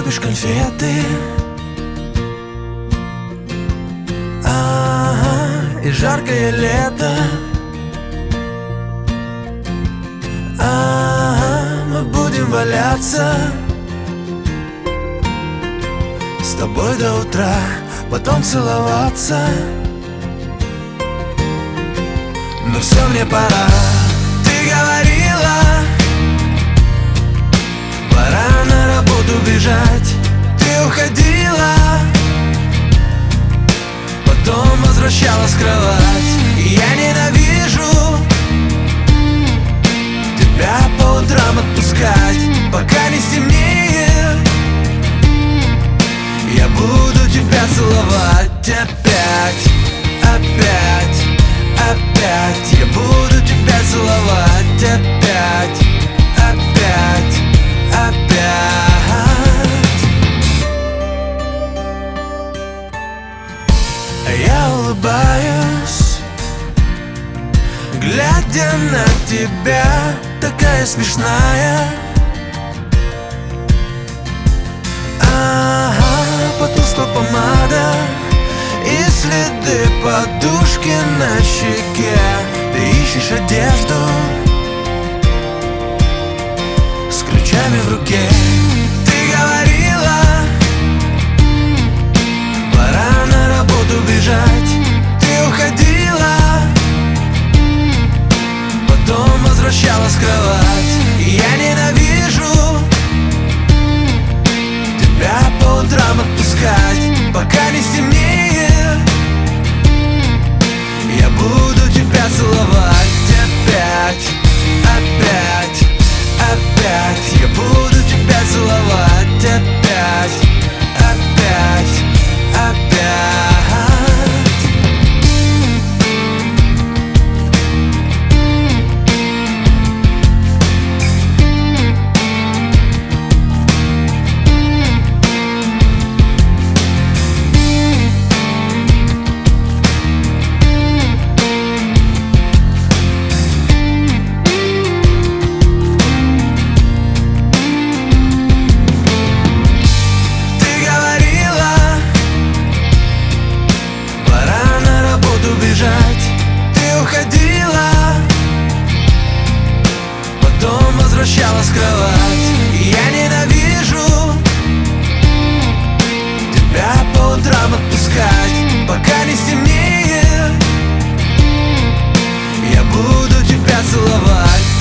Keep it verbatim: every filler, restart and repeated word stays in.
любишь конфеты, а-а-а, и жаркое лето, а-а-а, мы будем валяться с тобой до утра, потом целоваться. Но все, мне пора. Ты говорила, пора на работу бежать. Ты уходила, потом возвращалась в кровать. И я ненавижу тебя по утрам отпускать, пока не стемнеет. Я буду тебя целовать опять, опять, опять. Я буду тебя целовать опять, опять, опять. А я улыбаюсь, глядя на тебя, такая смешная. Ага, потускла помада и следы подушки на щеке. Ты ищешь одежду с ключами в руке. Ты говорила, пора на работу бежать. Ты уходила, потом возвращалась в кровать. И я ненавижу тебя по утрам отпускать, пока не стемнеет. Я буду тебя целовать опять, опять, опять. Я буду тебя целовать опять, опять, опять. Ты уходила, потом возвращалась в кровать. И я ненавижу тебя по утрам отпускать, пока не стемнеет. Я буду тебя целовать